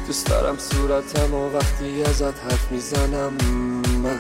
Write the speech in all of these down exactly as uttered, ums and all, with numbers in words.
دوست دارم صورتم و وقتی ازت حرف میزنم من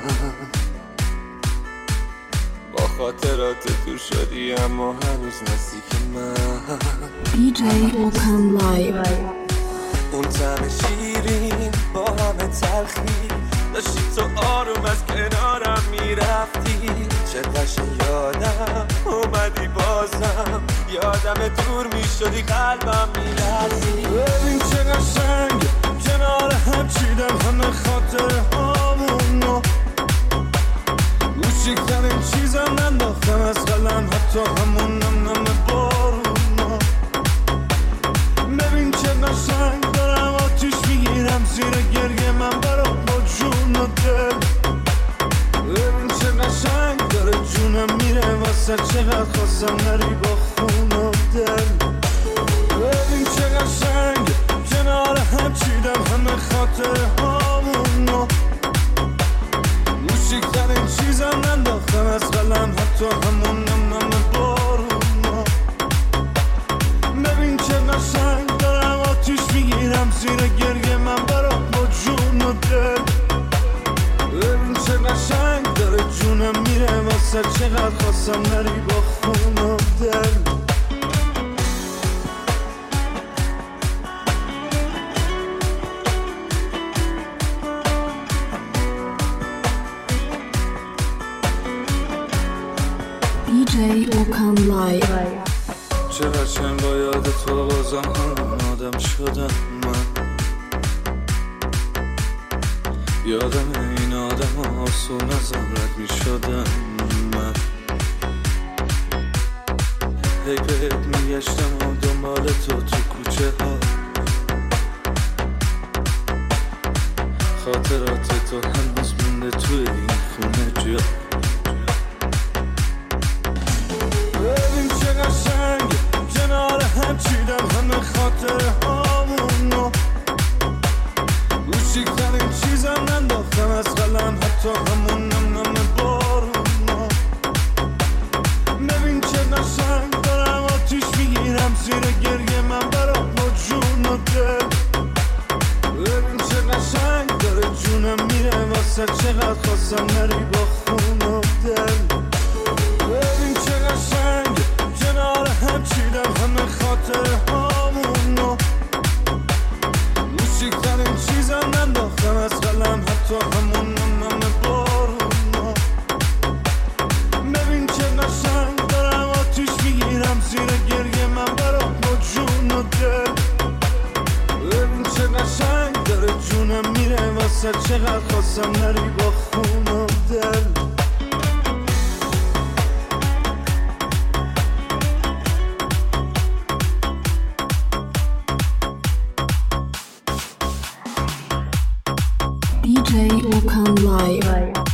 با خاطرات دور شدی اما هنوز نزدیک من. دی جی اوکن لایو. اون طعم شیرین با همه تلخی داشتی تو آروم از کنارم میرفتی، چه قشنگ یادم اومدی بازم، یادم دور میشدی قلبم میلرزی. ببین چه قشنگ کنار هم چیدم همه خاطره هامونو، کوچیکترین چیزم ننداختم از قلم حتی همون نم نم بارونا. ببین چه قشنگ دارم آتیش میگیرم زیر گریه من برام با جون و دل. ببین چه قشنگ داره جونم میره واسه چقدر خواستم نری با خون و دل. ببین چه قشنگ کنار هم چیدم همه خاطره هامونو، کوچیکترین چیزم ننداختم از قلم حتی همون نم نم بارونا. ببین چه قشنگ دارم آتیش میگیرم زیر گریه من برام با جون و دل. ببین چه قشنگ داره جونم میره واسه چقدر خواستم نری با خون و دل. دی جی اوکن لایو. چه قشنگ با یاد تو بازم همون آدم شدم من، یادم این آدم آسون ازم رد می شدم من. هی بهت می گشتم و دنبال تو تو کوچه ها، خاطرات تو هنوز مونده توی این خونه جا. ببین چه قشنگ کنار هم چیدم همه خاطره هامونو، کوچیکترین چیزم ننداختم از قلم حتی همون نم نم بارونا. ببین چه قشنگ دارم آتیش میگیرم زیر گریه من برام با جون و دل. ببین چه قشنگ داره جونم میره واسه چقدر خواستم نری با خون و دل. ببین چه قشنگ کنار هم چیدم همه خاطره هامونو، کوچیکترین چیزم ننداختم از قلم حتی همون نم نم بارونا. ببین چه قشنگ دارم آتیش میگیرم زیر گریه من برام با جون و دل. ببین چه قشنگ داره جونم میره واسه چقدر خواستم نری با خون و دل. دی جی اوکن لایو.